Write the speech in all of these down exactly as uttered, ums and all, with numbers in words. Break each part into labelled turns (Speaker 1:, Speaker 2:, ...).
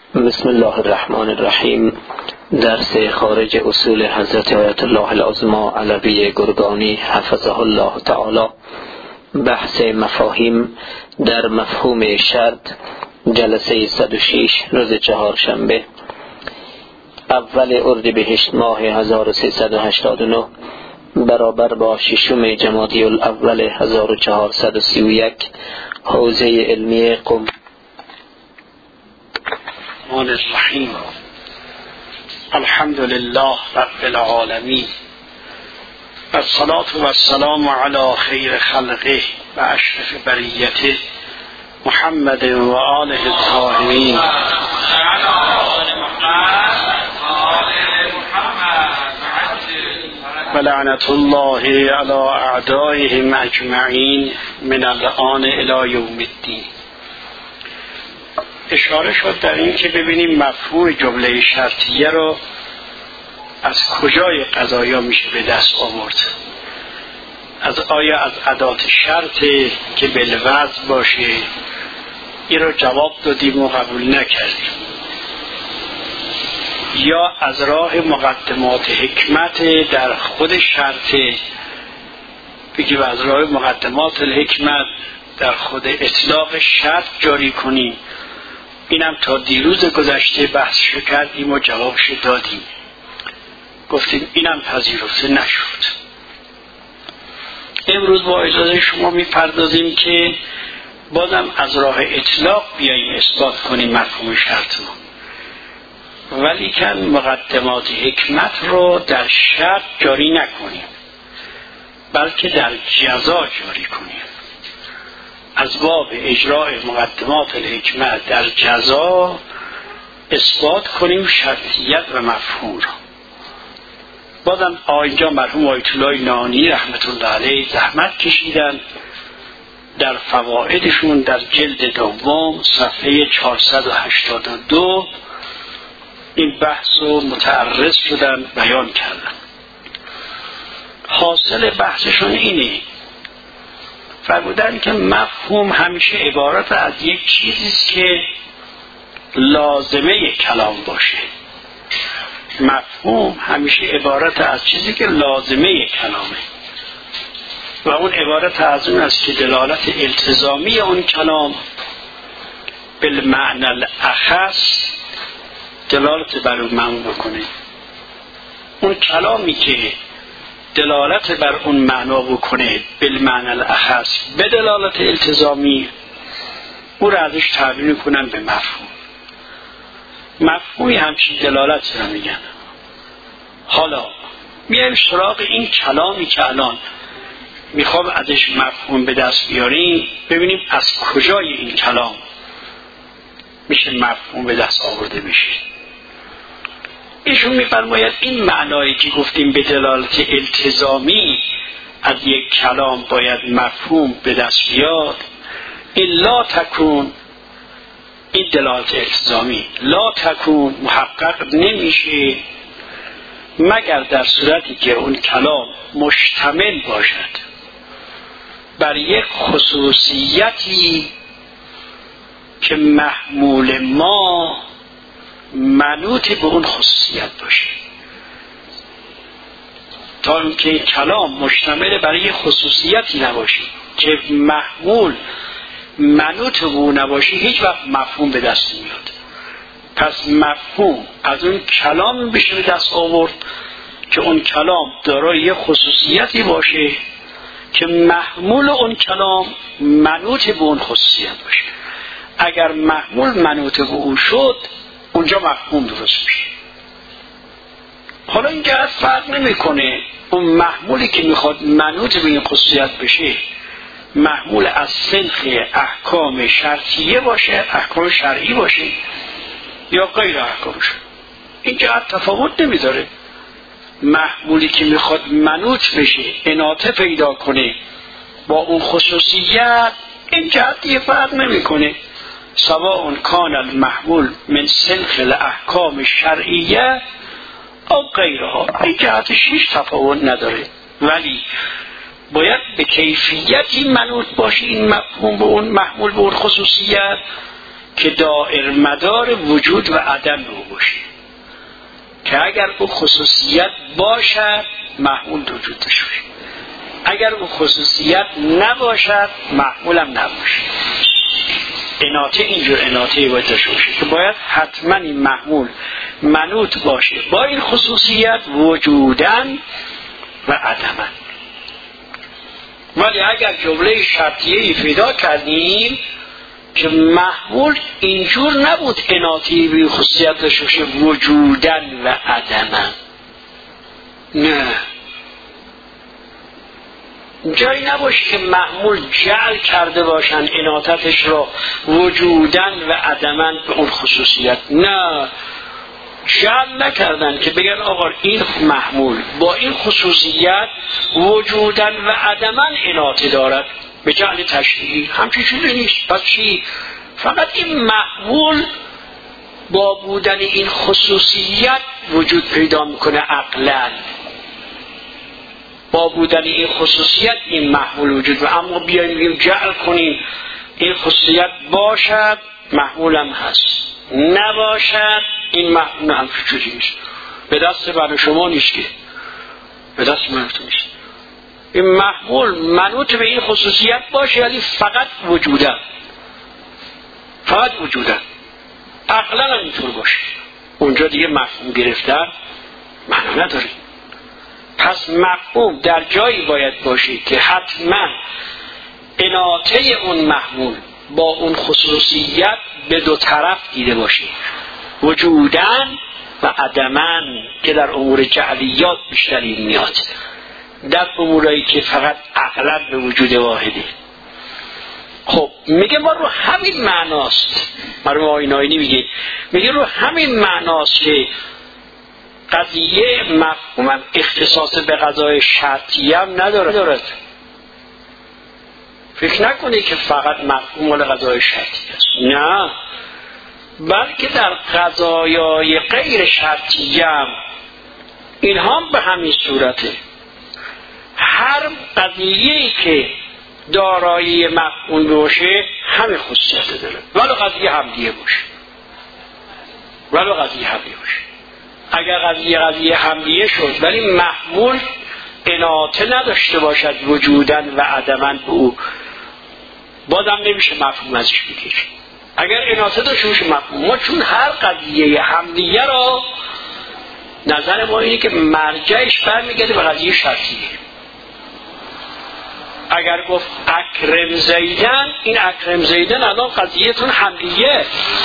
Speaker 1: بسم الله الرحمن الرحیم. درس خارج اصول حضرت آیت الله العظمی علوی گرگانی حفظه الله تعالی، بحث مفاهیم در مفهوم شرط، جلسه صد و شش، روز چهارشنبه اول اردیبهشت ماه هزار و سیصد و هشتاد و نه برابر با ششم جمادی الاول هزار و چهارصد و سی و یک، حوزه علمی قم.
Speaker 2: الرحمن الرحیم. الحمد لله رب العالمین و الصلاة و السلام علی خیر خلقه و اشرف بریته محمد و آله الطاهرین و لعنت الله علی اعدائهم اجمعین من الآن الی یوم الدین. اشاره شد در این که ببینیم مفهوم جمله شرطیه رو از کجای قضایا میشه به دست آورد. از آیا از ادات شرط که بالوضع باشه، این رو جواب دادیم و قبول نکردیم، یا از راه مقدمات حکمت در خود شرط، بگیم از راه مقدمات الحکمت در خود اطلاق شرط جاری کنیم. اینم تا دیروز گذشته بحث کردیم و جوابش دادیم، گفتیم اینم پذیرفته نشد. امروز با اجازه شما میپردازیم که بازم از راه اطلاق بیاییم اثبات کنیم مفهوم شرط رو، ولی کن مقدمات حکمت رو در شرط جاری نکنیم، بلکه در جزا جاری کنیم. از باب اجراء مقدمات الحکمت در جزا اثبات کنیم شرطیت و مفهوم را. بازم اینجا مرحوم آیت الله نانی رحمت الله علیه زحمت کشیدن در فوائدشون در جلد دوم صفحه چهارصد و هشتاد و دو این بحث رو متعرض شدن، بیان کردن. حاصل بحثشون اینه، فرمودن که مفهوم همیشه عبارت از یک چیزیست که لازمه کلام باشه. مفهوم همیشه عبارت از چیزی که لازمه کلامه و اون عبارت از اون است که دلالت التزامی اون کلام بالمعنى الاخص دلالت بر اون معنی بکنه. اون کلامی که دلالت بر اون معنا بکنه بالمعنى الاخص به دلالت التزامی، او را ازش تعبیر کنن به مفهوم. مفهومی همچین دلالت را میگن. حالا میایم سراغ این کلامی که الان میخوام ازش مفهوم به دست بیاریم، ببینیم از کجای این کلام میشه مفهوم به دست آورده میشه. ایشون میفرماید این معنایی که گفتیم به دلالت التزامی از یک کلام باید مفهوم به دست بیاد، این لا تکون، این دلالت التزامی لا تکون محقق نمیشه مگر در صورتی که اون کلام مشتمل باشد بر یک خصوصیتی که محمول ما منوط به اون خصوصیت باشه. تا اینکه کلام مشتمل برای یک خصوصیتی نباشه که محمول منوط به اون نباشه، هیچ وقت مفهوم به دست نمیاد. پس مفهوم از اون کلام بشه به دست آورد که اون کلام دارای یک خصوصیتی باشه که محمول اون کلام منوط به اون خصوصیت باشه. اگر محمول منوط به اون شد، اونجا مفهوم درست میشه. حالا اینجا فرق نمیکنه اون محمولی که میخواد منوط به این خصوصیت بشه محمول از سنخ احکام شرعیه باشه، احکام شرعی باشه، یا غیر احکامش. اینجا تفاوت نمیذاره. محمولی که میخواد منوط بشه، اناطه پیدا کنه با اون خصوصیت، اینجا دیگه فرق نمیکنه. سواء کان المحمول من سنخ الاحکام شرعیه او غیرها، این جهتش هیچ تفاوت نداره، ولی باید به کیفیتی منوط باشه این مفهوم به اون محمول به اون خصوصیت که دائر مدار وجود و عدم او باشه، که اگر او خصوصیت باشد محمول وجود داشته باشه، اگر او خصوصیت نباشد محمولم نباشه. اناطه اینجور اناطه باید داشته باشه که باید حتما این محمول منوط باشه با این خصوصیت وجودن و عدمن. ولی اگر جمله شرطیه‌ای پیدا کردیم که محمول اینجور نبود اناطه‌ای به خصوصیت داشته باشه وجودن و عدمن، نه، جایی نباشه که محمول جعل کرده باشن اناطتش را وجودن و عدمن به اون خصوصیت، نه، جعل نکردن که بگن آقا این محمول با این خصوصیت وجودن و عدمن اناطه دارد به جعل تشریعی، همچین چیزی نیست. پس چی؟ فقط این محمول با بودن این خصوصیت وجود پیدا میکنه عقلاً، با بودن این خصوصیت این محمول وجود، و اما بیاییم بگیم جعل کنیم این خصوصیت باشد محمولم هست، نباشد این محمول هم چیزی نیست. به دست من شما نیست که، به دست من نیست. این محمول منوط به این خصوصیت باشه ولی فقط وجودن، فقط وجودن، عقلا هم اینطور باشه، اونجا دیگه مفهوم گرفتن معنا نداره. پس مفهوم در جایی باید باشه که حتما اناطه اون محمول با اون خصوصیت به دو طرف دیده باشه، وجودن و عدمن، که در امور جعلیات بیشتری میاد، در امورایی که فقط عقلا به وجود واحده. خب میگه ما رو همین معناست، مرحوم آیین آیینی میگه میگه رو همین معناست که قضیه مفهومم اختصاص به قضای شرطی هم ندارد. فکر نکنه که فقط مفهوم مال قضای شرطی است، نه، بلکه در قضایای غیر شرطی هم اینها هم به همین صورته. هر قضیه‌ای که دارایی مفهوم باشه همین خصوصیت داره، ولو قضیه حملیه باشه، ولو قضیه حملیه باشه. اگر قضیه قضیه حملیه شد ولی محمول اناطه نداشته باشد وجودن و عدمن به او، بازم نمیشه مفهوم ازش بگیر. اگر اناطه داشته باشه مفهوم، ما چون هر قضیه حملیه را نظر ما اینه که مرجعش برمیگرده به قضیه شرطیه. اگر گفت اکرم زیدن، این اکرم زیدن الان قضیهتون حملیه،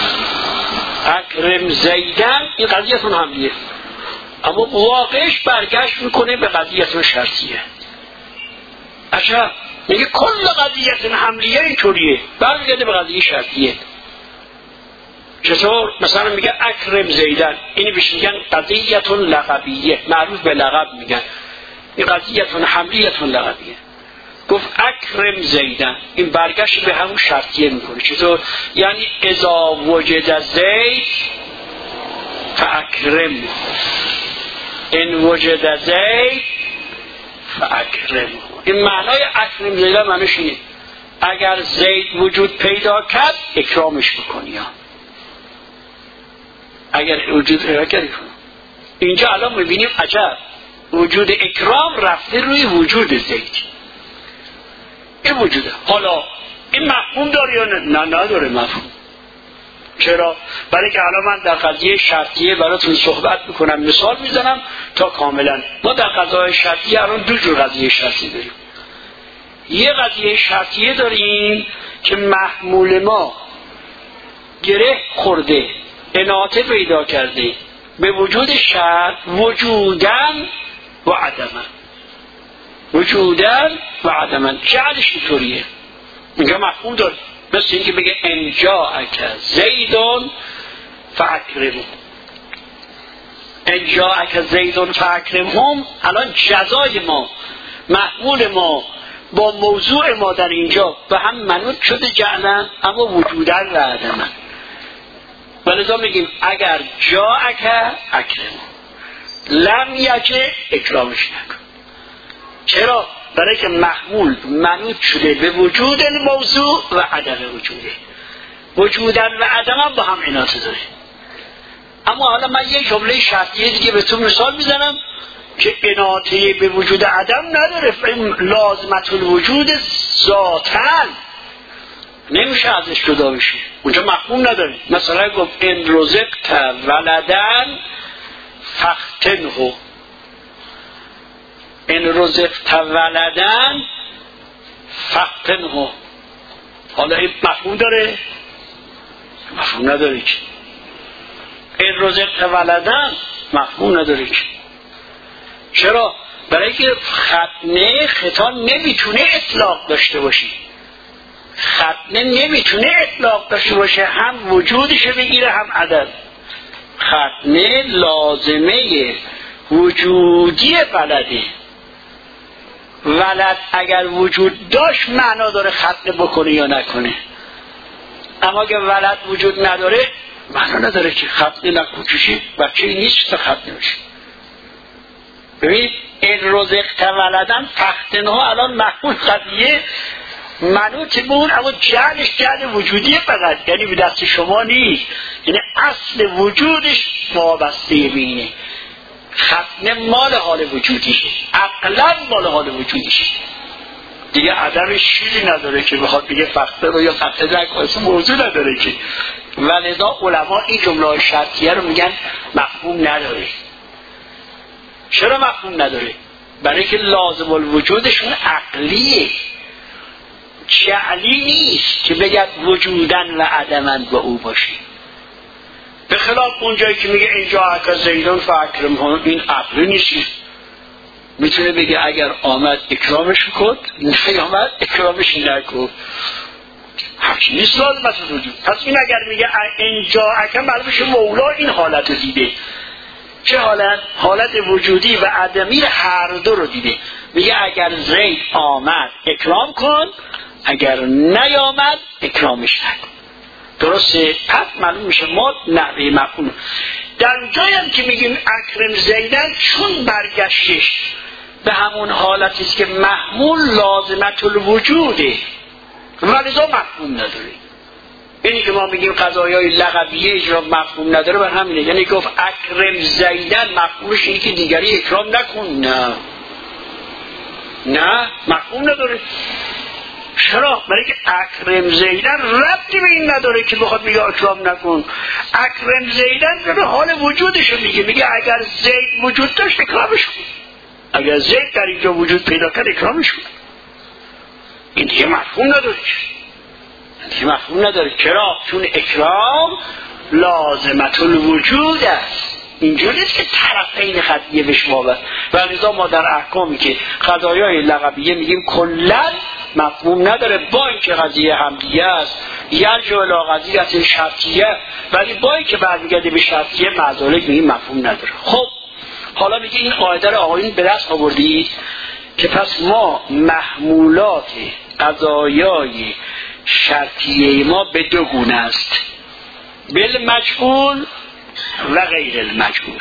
Speaker 2: اکرم زیدن این قضیهتون حملیه، اما واقعش برگشت میکنه به قضیهتون شرطیه. اچھا میگه کل قضیهتون حملیه اینطوریه، برمیگرده به قضیه شرطیه. چطور؟ مثلا میگه اکرم زیدن، اینی بهش میگن قضیهتون لقبیه، معروف به لقب میگن، این قضیهتون حملیهتون لقبیه. گفت اکرم زیدن، این برگشت به همون شرطیه میکنه. چطور؟ یعنی اذا وجد زید فاکرم، ان وجد زید فاکرم. این معنای اکرم زیدن معنیش اینه اگر زید وجود پیدا کرد اکرامش بکنی، اگر وجود پیدا کرد. اینجا الان میبینیم عجب، وجود اکرام رفته روی وجود زید، این وجوده. حالا این مفهوم داره یا نه؟ نه نداره مفهوم. چرا؟ برای که الان من در قضیه شرطیه براتون صحبت میکنم، مثال میزنم تا کاملا. ما در قضای شرطیه الان دو جور قضیه شرطیه داریم. یه قضیه شرطیه داریم که محمول ما گره خورده، اناطه پیدا کرده به وجود شرط، وجودن و عدمن، وجودن و عدمن. جعلش اینطوریه، اینجا مفهوم داره، مثل اینکه بگه ان جاءک زیدون فاکرمه، ان جاءک زیدون فاکرمهم. الان جزای ما، محمول ما با موضوع ما در اینجا به هم منوط شده جعلن، اما وجودن و عدمن. ولذا میگیم اگر جاءک اکرمه، لم یجه اکرامش نکن. چرا؟ برای که محمول منوط شده به وجود موضوع و عدم وجوده. وجودن و عدمن با هم عنایت داره. اما حالا من یک جمله شرطیه دیگه به تو مثال میزنم که عنایتی به وجود عدم نداره. لازمت الوجود ذاتن نمیشه ازش جدا بشی، اونجا مفهوم نداره. مثلا گفت ان رزقت ولدن فاختنه، ان رزقت ولدن فاختنه. حالا این مفهوم داره؟ مفهوم نداره که. این رزقت ولدن مفهوم نداره که. چرا؟ برای که ختنه خطا نمیتونه اطلاق داشته باشی. ختنه نمیتونه اطلاق داشته باشه، هم وجودشو بگیره هم عدد. ختنه لازمه وجودی ولده. ولد اگر وجود داشت معنا داره ختنه بکنه یا نکنه، اما اگر ولد وجود نداره معنا نداره که ختنه نکنه. چیشی بچه نیست تا ختنه بشه. ببین این رزقت ولدن فاختنه الان مفهوم قضیه منوط به اون، اما جعلش جعل وجودی فقط، یعنی به دست شما نیست، یعنی اصل وجودش وابسته بینه. ختنه مال حال وجودیشه، عقلا مال حال وجودیشه دیگه. عدمش چیزی نداره که بخواد بگه فخته رو یا فخته نکنه، موضوع نداره که. ولذا علما این جمله شرطیه رو میگن مفهوم نداره. چرا مفهوم نداره؟ برای که لازم الوجودشون عقلیه، جعلی نیست که بگد وجودن و عدمن با او باشی. به خلاف اون جایی که میگه اینجا اکا زیدان فاکرم، این عقلی نیست. میتونه بگه اگر آمد اکرامش کن، نیامد اکرامش نکن. همچین نیست لازمت وجود. پس این اگر میگه اینجا اکا معلوم شه مولا این حالت رو دیده. چه حالت؟ حالت وجودی و عدمی هر دو رو دیده. میگه اگر زید آمد اکرام کن، اگر نیامد اکرامش نکن. درسته؟ پس معلوم میشه ما نحوه مفهوم. در جایم که میگیم اکرم زیدن، چون برگشتش به همون حالتی است که محمول لازمت الوجوده، ولذا مفهوم نداره. اینی که ما میگیم قضایای لغویه اجرا مفهوم نداره بر همینه. یعنی گفت اکرم زیدن مفهومش اینه که دیگری اکرام نکن. نه نه مفهوم نداره. چرا؟ برای که اکرم زیدن ربطی به این نداره که بخواد میگه اکرام نکن. اکرم زیدن به حال وجودشو میگه. میگه اگر زید وجود داشت اکرامش کن، اگر زید در اینجا وجود پیدا کرد اکرامش کن. این دیگه مفهوم نداره. دیگه مفهوم نداره. چرا؟ چون اکرام لازمت الوجود است. اینجوری نیست که طرفین قضیه بهش وابسته. و لذا ما در احکامی که قضایای لغویه میگیم کلا مفهوم نداره، با اینکه قضیه همدیه است، یرجع الی قضیه شرطیه، ولی با اینکه برمیگرده به شرطیه معذالک میگیم مفهوم نداره. خب حالا میگه این قاعده رو آقایون به دست آوردید که پس ما محمولات قضایای شرطیه ما به دو گونه است، بالمجهول و غیر المجهول.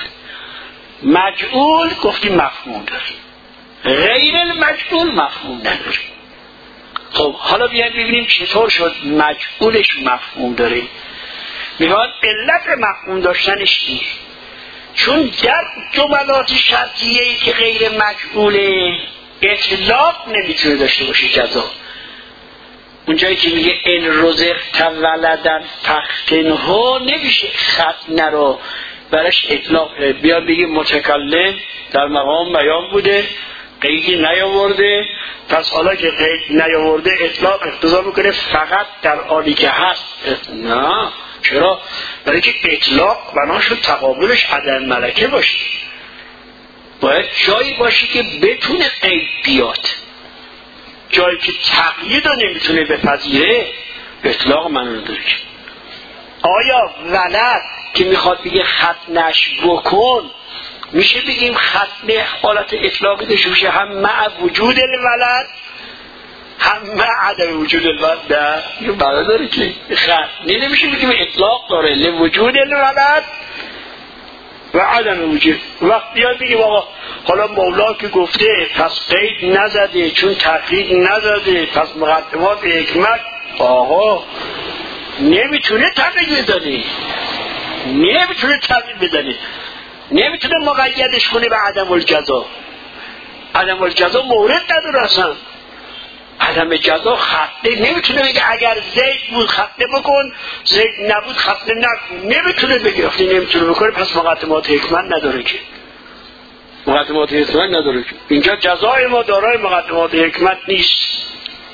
Speaker 2: مجهول گفتیم مفهوم داره، غیر المجهول مفهوم نداره. خب حالا بیایم ببینیم چطور شد مجهولش مفهوم داره. میگوید علت مفهوم داشتنش چیه؟ چون در جملات شرطیه‌ای که غیر مجهوله اطلاق نمیتونه داشته باشه جزا. اونجایی که میگه ان رزقت ولدن فاختنه نمیشه ختنه رو برش اطلاق بیا بگیم متکلم در مقام بیان بوده قیدی نیاورده، پس حالا که قید نیاورده اطلاق اقتضا میکنه فقط در حالی که هست. نه چرا؟ برای که اطلاق بنا شد تقابلش عدم ملکه باشه، باید جایی باشی که بتونه قید بیاد. جایی که تقیید رو نمیتونه بپذیره اطلاق منو نداره. آیا ولد که میخواد بگه ختنش بکن میشه بگیم ختنه حالت اطلاقی داشته باشه هم مع وجود الولد هم مع عدم وجود الولد؟ نه یه بنا داره که ختنه نمیشه بگیم اطلاق داره لوجود الولد و عدم وجود. وقتی یاد بگیم آقا حالا مولا که گفته پس قید نزده چون تقیید نزده پس مقدمات حکمت، آقا نمیتونه تغییر بزنه، نمیتونه تغییر بزنه، نمیتونه مقیدش کنه به عدم الجزا. عدم الجزا مورد نداره اصلا. عدم جزا خطه نمیتونه بگه اگر زید بود خطه بکن، زید نبود خطه نکن، نمیتونه بگه. وقتی نمیتونه بکنه پس مقدمات حکمت نداره که، مقدمات حکمت نداره که. اینجا جزای ما دارای مقدمات حکمت نیست.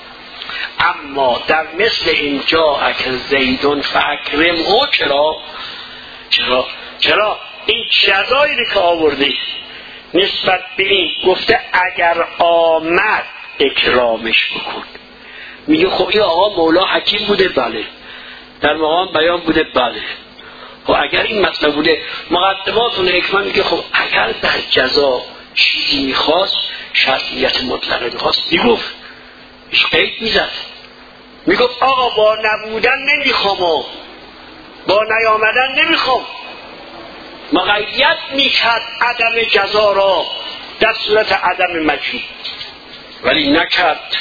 Speaker 2: اما در مثل اینجا اگر زیدون فاکرم او چرا چرا چرا این جزایی که آورده نسبت به این گفته اگر آمد اکرامش بکن. میگه خب این آقا مولا حکیم بوده، بله، در مقام بیان بوده، بله. خب اگر این مطلب بوده مقدمات اون حکمت میگه خب اگر در جزا چیزی میخواست، شرطیت مطلقه میخواست، میگفت، هیچ قید میزد، میگفت آقا با نبودن نمیخوام، با نیامدن نمیخوام. مقید میکرد عدم جزا را در صورت عدم مجید، ولی نکرد.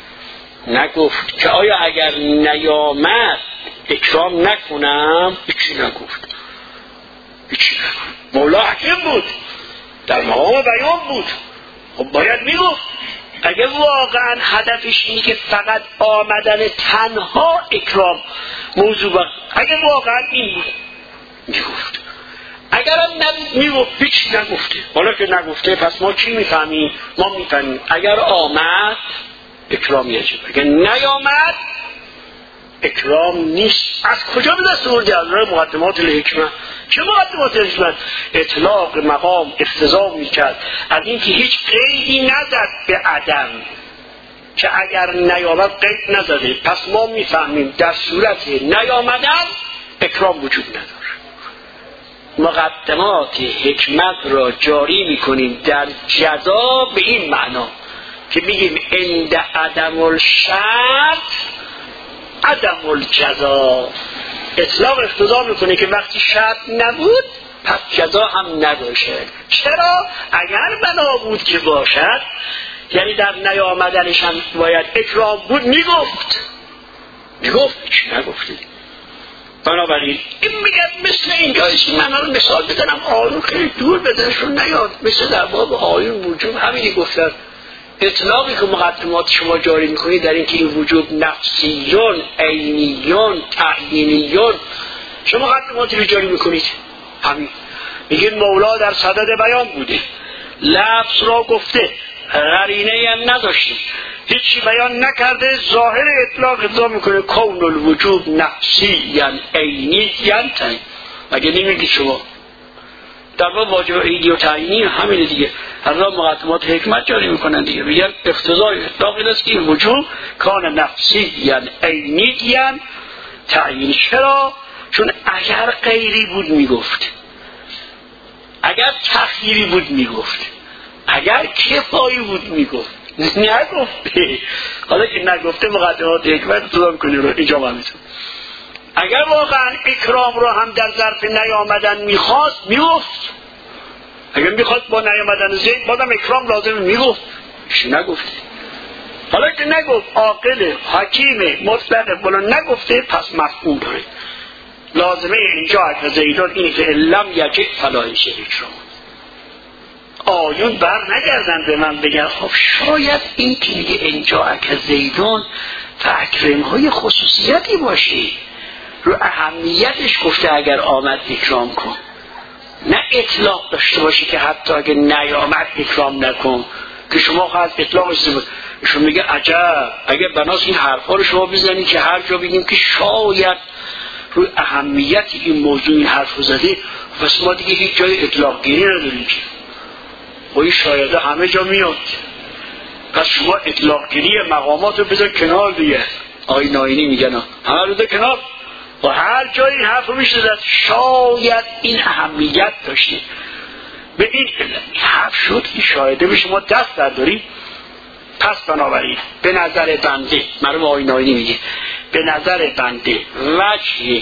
Speaker 2: نگفت که آیا اگر نیامد اکرام نکنم. هیچی نگفت، هیچی نگفت. مولا حکیم بود، در مقام بیان بود، خب باید میگفت. اگه واقعا هدفش اینه که فقط آمدن تنها اکرام موضوع بود، اگه واقعا این بود میگفت. اگر هم نبود میگفت، هیچی نگفته. حالا که نگفته پس ما چی میفهمیم؟ ما میفهمیم اگر آمد اکرام یجب، اگر نیامد اکرام نیست. از کجا به دست آوردی؟ از راه مقدمات الحکمه. چه مقدمات الحکمه؟ اطلاق مقام اقتضا میکرد از اینکه هیچ قیدی نزد به عدم، که اگر نیامد قید نزده. پس ما میفهمیم در صورت نیامدن اکرام وجود نداره. مقدمات حکمت را جاری میکنیم در جزا به این معنا که میگیم عند عدم الشرط عدم الجزا. اطلاق اقتضا میکنه که وقتی شرط نبود پس جزا هم نباشه. چرا؟ اگر بنا بود که باشد، یعنی در نیامدنش هم باید اکرام بود، میگفت میگفت چی نگفتی. بنابراین این میگه مثل اینجایش من رو مثال بزنم آیون خیلی دور بزنشون نیاد، مثل در باب آیون وجوب همینی گفتن. اطلاقی که مقدمات شما جاری میکنید در اینکه این وجوب نفسیون، عینیون، تعیینیون، شما مقدماتی رو جاری میکنید همین. میگید مولا در صدد بیان بوده، لفظ را گفته، قرینه هم نداشته، هیچی بیان نکرده، ظاهر اطلاق ادعا میکنه کون الوجوب نفسی یعنی عینی یعنی تعیین. مگه نمیگید شما در واقع واجب عینی و تعیینی همینه دیگه. هر را مقدمات حکمت جاری میکنن دیگه، میگن اقتضای اطلاق این است که این وجوب کان نفسی یعنی عینی یعنی تعیین. چرا؟ چون اگر غیری بود میگفت، اگر تخییری بود میگفت، اگر کفایی بود میگفت، نگفته. حالا که نگفته مقدمات حکمت تو میکنی رو اینجا هم میتون. اگر واقعا اکرام رو هم در ظرف نیامدن میخواست میگفت، اگر میخواست با نیامدن زید بازم اکرام لازم میگفت، چی نگفته. حالا که نگفت عاقل حکیم مطلق بلند نگفته پس مفهوم داره. لازمه اینجا اگر زیدان اینه که لم یجد فلاحش اکرام. آیون بر نگردن به من بگن خب شاید این که میگه اینجا اگر زیدان فاکرم های خصوصیتی باشی، رو اهمیتش گفته اگر آمد اکرام کن، نه اطلاق داشته باشی که حتی اگر نیامد اکرام نکن، که شما خواهد اطلاق استفاده. شما میگه عجب اگر بناس این حرفا رو شما بزنید که هر جا بگیم که شاید روی اهمیت این موضوع این حرف رو زده، پس ما دیگه هیچ جای اطلاق گیری نداریم که و این شایده همه جا میاد. پس شما اطلاق گیری مقامات رو بذار کنار دیگه. آی ناینی میگن همه رو ده کنار و هر جایی این حرف رو میشه زد شاید این اهمیت داشته به این حرف شد که شایده به شما دست درداری. پس بنابراین به نظر بنده، مرحوم آی ناینی میگه به نظر بنده وجه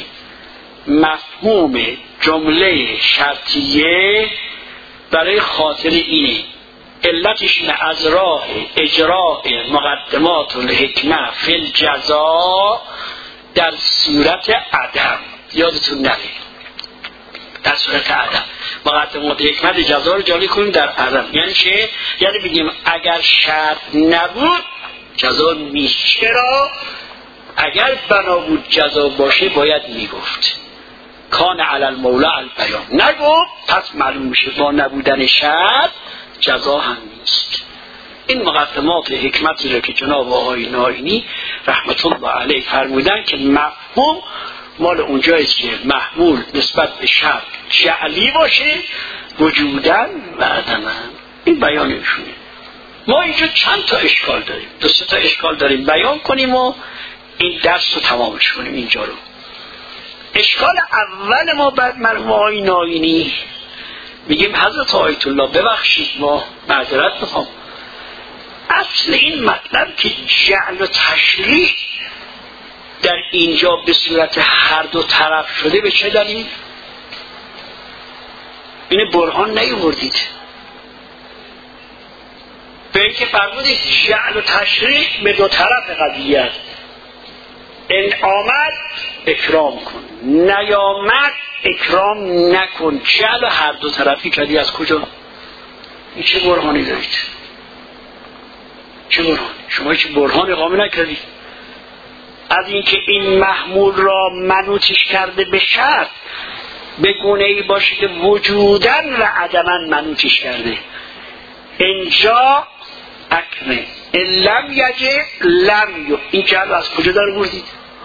Speaker 2: مفهوم جمله شرطیه برای خاطر اینه، علتش اینه از راه اجراء مقدمات الحکمه فی الجزا در صورت عدم. یادتون نره در صورت عدم. مقدمات حکمت جزا رو جاری کنیم در عدم. یعنی چه؟ یعنی بگیم اگر شرط نبود جزا نیست. چرا؟ اگر بنا بود جزا باشه باید میگفت کان علی المولا البیان. نگفت پس معلوم میشه با نبودن شرط جزا هم نیست. این مقدمات حکمتی رو که جناب آقای نائینی رحمت الله علیه فرمودن که مفهوم مال اونجاییست که محمول نسبت به شرط جعلی باشه وجودن و عدمن. این بیانشونه. ما اینجا چند تا اشکال داریم، دو سه تا اشکال داریم بیان کنیم و این درس رو تمامش کنیم اینجا رو. اشکال اول ما بعد مرحوم آقای نائینی میگیم حضرت آیت الله ببخشید ما معذرت میخوام، اصل این مطلب که جعل و تشریح در اینجا به صورت هر دو طرف شده به چه دلیل؟ این برهان نیاوردید. به اینکه فرمودید جعل و تشریح به دو طرف قضیه است. این آمد اکرام کن، نیامد اکرام نکن. جعل هر دو طرفی کردی از کجا؟ این چه برهانی دارید؟ چه برهانی؟ شما چه برهان اقامه نکردید؟ از اینکه این محمول را منوطش کرده به شرط به گونه ای باشه که وجودن و عدمن منوطش کرده. اینجا اکنه ان لم یجه لم یو. این جعل از کجا داره بردید؟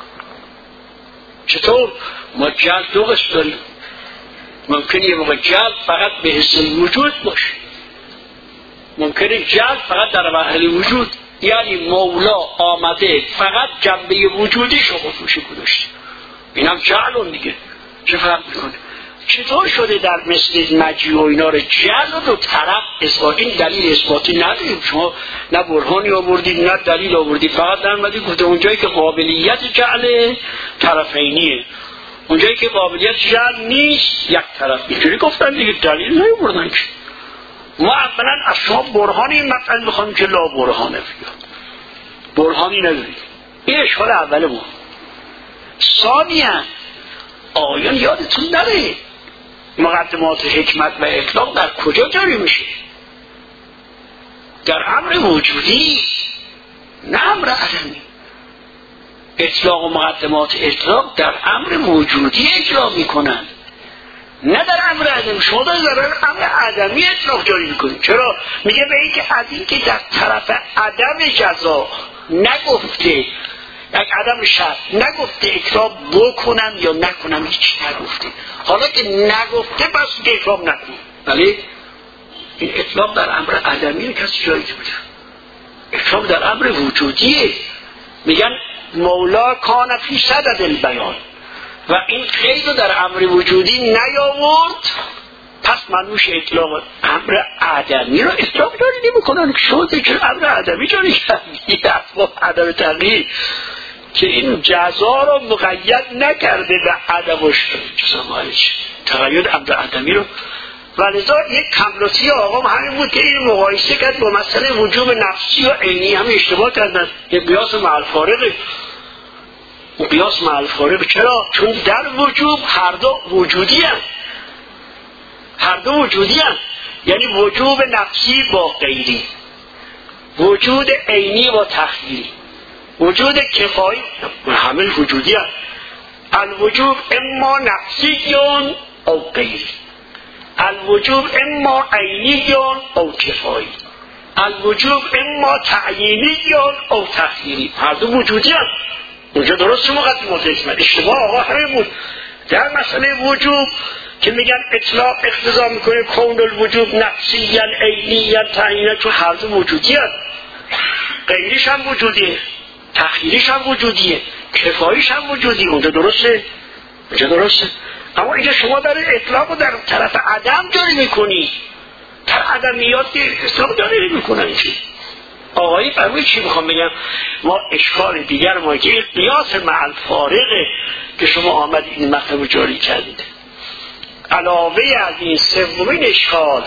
Speaker 2: چطور؟ ما جعل دو قسم داریم. ممکنه یه موقع جعل فقط به حس وجود باشه، ممکنه جعل فقط در محل وجود، یعنی مولا آمده فقط جنبه وجودی شما توش گذاشته. اینم جعل دیگه. چه فرق میکنه؟ چطور شده در مثل مجیع و اینا رو جعل و دو طرف اثبات؟ این دلیل اثباتی نداریم. شما نه برهانی آوردید نه دلیل آوردید، فقط در مدید گفته اونجایی که قابلیت جعل طرفینیه، اونجایی که قابلیت جعل نیست یک طرف. اینجوری گفتن دیگه، دلیل نیاوردن. که ما اولا از شما برهانی این مطلب میخوایم که لا برهانه بیاد، برهانی ندارید. این اشکال اول ما. ثانیاً آیان یادتون نره مقدمات حکمت و اطلاق در کجا جاری میشه؟ در امر وجودی، نه امر عدمی. اطلاق و مقدمات اطلاق در امر وجودی اجرا میکنن، نه در امر عدمی. شما در امر عدمی اطلاق جاری میکنید. چرا؟ میگه به این که از این که در طرف عدم جزا نگفته، یک عدم شرط نگفته اکرام بکنم یا نکنم، هیچ نگفته. حالا که نگفته بس که اکرام نکن. ولی این اطلاق در امر عدمی کسی جایی بوده. اکرام در امر وجودیه. میگن مولا کان فی صدد البیان و این قید در امر وجودی نیاورد، پس منوش اطلاق امر عدمی رو اطلاق جاری نمی‌کنن. شو ذکر امر عدمی جاری کردی اسباب عدم تغییر که این جزا رو مقید نکرده به عدمش. تغییر امر عدمی رو ولذا یک کملاتی آقام همین بود که این مقایسه کرد با مسئله وجوب نفسی و عینی. هم اشتباه کردن. یه قیاس مع الفارقه. اون قیاس مع الفارقه. چرا؟ چون در وجوب هر دو وجودی هست، هر دو وجودی هست. یعنی وجوب نفسی با غیری، وجود عینی با تخییری، وجود کفایی، همه وجودی هست. الوجوب اما نفسیون او غیری، الوجوب اما عینیون او کفایی، الوجوب اما تعیینیون او تخییری. هر دو وجودی هست. اونجا درست مقدمات حکمت. اشتباه آقا همه بود در مسئله وجوب که میگن اطلاق اقتضا میکنه کون الوجوب نفسی عینی تعیینی، تو هر دو وجودی هست. غیریش هم وجودیه، تخییریش هم وجودیه، کفاییش هم وجودیه. اونجا درسته، اونجا درسته. اما اینجا شما در اطلاق رو در طرف عدم جاری میکنی، در عدمیات که اطلاق جاری نمیکنن. اینجا آقایی فرموی چی میخوام بگم؟ ما اشکال دیگر ما که این قیاس مع الفارقه که شما آمد این مطلب جاری کردید. علاوه از این سومین اشکال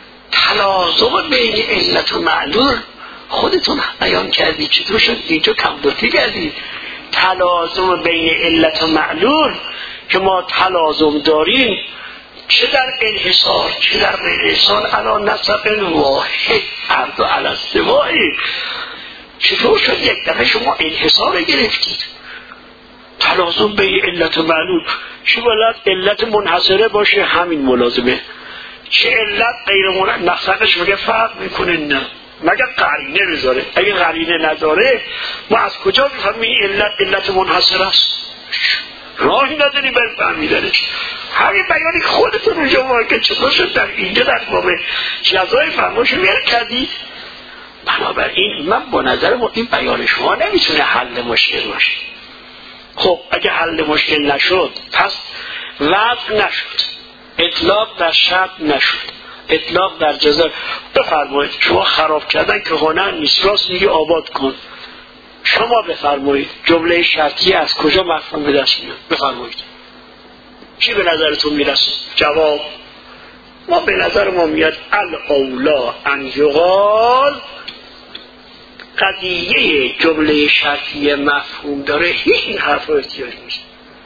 Speaker 2: تلازم بین علت و معلول خودتون بیان کردید. چطور شد اینجا کم دوتی کردید؟ تلازم بین علت و معلول که ما تلازم داریم، چه در انحصار چه در غیر انحصار، علی نسق واحد هر دو علی السوائی. چطور شد یک دفعه شما انحصار گرفتید؟ تلازم بین علت و معلول، چه باید علت منحصره باشه همین ملازمه، چه علت غیر منحصره مقصدش مگه فرق میکنه؟ نه، مگه قرینه بذاره. اگه قرینه نذاره ما از کجا بفهمیم علت علت منحصره است؟ راهی نداری بر فهمیدنش. همین بیانی خودتون رو شما که چطور شد در اینجا در باب جزای فرماشو میاره کردید. بنابراین من با نظر ما این بیان شما نمیتونه حل مشکل باشه. خب اگه حل مشکل نشد پس وضع نشد، اطلاق در شرط نشد، اطلاق در جزا. بفرمایید شما خراب کردن که هنر نیست، راست میگی آباد کن. شما بفرمایید جمله شرطی از کجا مفهوم به دست میاد؟ بفرمایید چی به نظرتون میرسه؟ جواب ما به نظر ما میاد الاولا ان یقال قضیه جمله شرطی مفهوم داره، هیچ این حرف رو احتیاج نیست.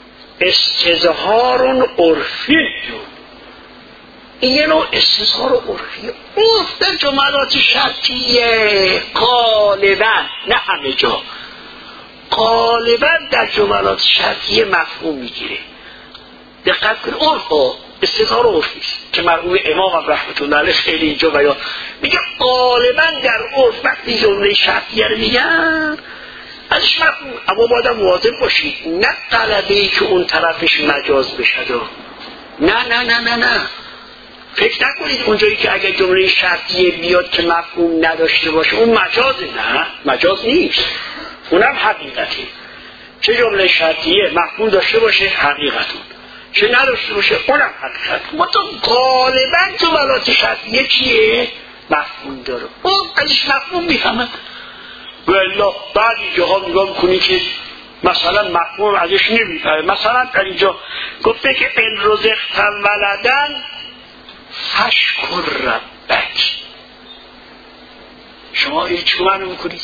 Speaker 2: استظهار عرفی، این یه نوع استظهار عرفی. عرف در جملات شرطیه غالبا، نه همه جا، غالبا در جملات شرطیه مفهوم میگیره. دقت کن، عرف ها استظهار عرفی است که مرحوم امام رحمت الله علیه خیلی اینجا بیان میگه غالبا در عرف وقتی جمله شرطیه رو میگن ازش مفهوم، اما باید مواظب باشید نه غلبه‌ای که اون طرفش مجاز بشه. نه نه نه نه نه فکر نکنید اونجایی که اگر جمله شرطیه بیاد که مفهوم نداشته باشه اون مجازه. نه، مجاز نیست، اونم حقیقته. چه جمله شرطیه مفهوم داشته باشه حقیقتون، چه نداشته باشه اونم حقیقت. ما تو غالبا جملات شرطیه چیه؟ مفهوم داره، اون ازش مفهوم میفهمه. والله بعد اینجاها نگاه میکنی که مثلا مفهوم ازش نمیفهمه. مثلا در اینجا گفته که ان رزقت ولدن فشکر ربک. شما این چی معنی میکنید؟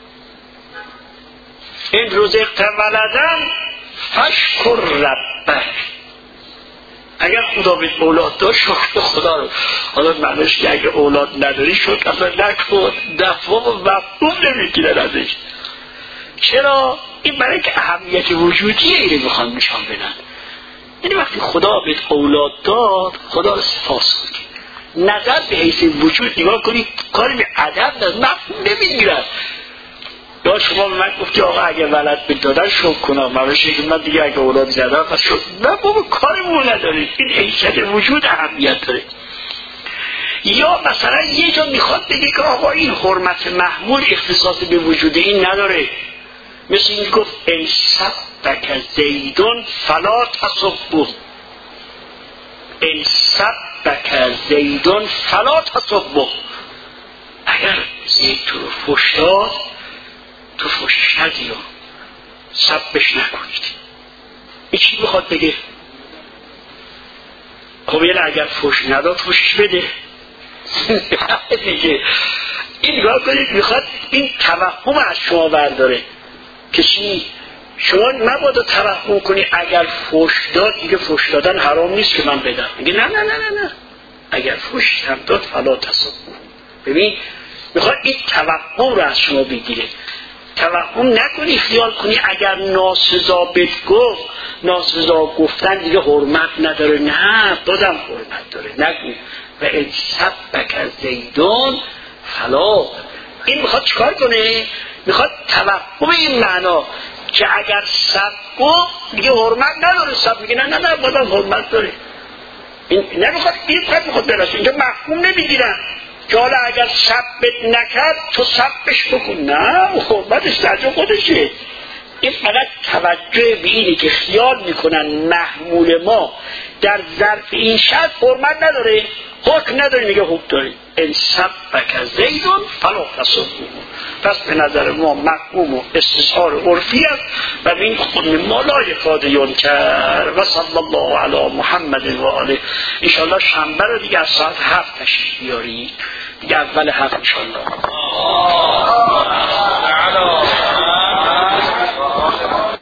Speaker 2: این رزقت ولدن فشکر ربک. اگر خدا به اولاد داشت شکر خدا رو، حالا معنیش که اگر اولاد نداری شکر اصلا نکن، دفعه و مفهوم نمیگیرن ازش. چرا؟ این برای که اهمیت وجودیه اینه میخوان نشان بدن. یعنی وقتی خدا به اولاد داد خدا رو سپاس کنید، نظر به حیث وجود نگاه کنید، کاری به عدم نداره، مفهوم نمیگیرن. یا شما به من گفتی آقا اگه ولد بدادن شکر کنم، معنیشه که من دیگه اگه اولاد زدم پس شکر. نه بابا کارمون نداره، این حیثیت وجود اهمیت داره. یا مثلا یه جا میخواد بگه که آقا این حرمت محمول اختصاص به وجود این نداره، مثل این گفت ان سبک زیدون فلا تصبه، ان سبک زیدون فلا تصبه. اگر زید تو رو فحش داد تو فحشش ندی و سبش نکنید. این چی میخواد بگه؟ خب یعنی اگر فحش نداد فحشش بده دیگه. این نگاه کنید میخواد این توهم از شما برداره که چی؟ شما مبادا توهم کنی اگر فحش داد دیگه فحش دادن حرام نیست که من بدم. میگه نه نه نه نه نه اگر فحش هم داد فلا تصبه. ببین میخواد این توهم رو از شما بگیره. توهم نکنی خیال کنی اگر ناسزا بهت گفت، ناسزا گفتن دیگه حرمت نداره. نه بازم حرمت داره. نگو و ان سبک زیدون فلا. این میخواد چیکار کنه؟ میخواد توهم این معنا که اگر سب گفت دیگه حرمت نداره، سب میگه نه نه نه بازم حرمت داره. این نمیخواد این فقط میخواد برسه اینجا مفهوم نمیگیرن که حالا اگر سبت نکرد تو سبش بکن. نه حرمتش در جا خودشه. این فقط توجه به اینه که خیال میکنن محمول ما در ظرف این شرط حرمت نداره، حکم نداره، میگه حکم داره. ان سبک زیدون فلا تصبه. پس به نظر ما مفهوم و استظهار عرفی است و این خود ما لا یکاد ینکر. و صلی الله علی محمد و آله. ان شاء الله شنبه رو دیگه از ساعت هفت تشریف بیارید، دیگه اول هفت ان شاء الله.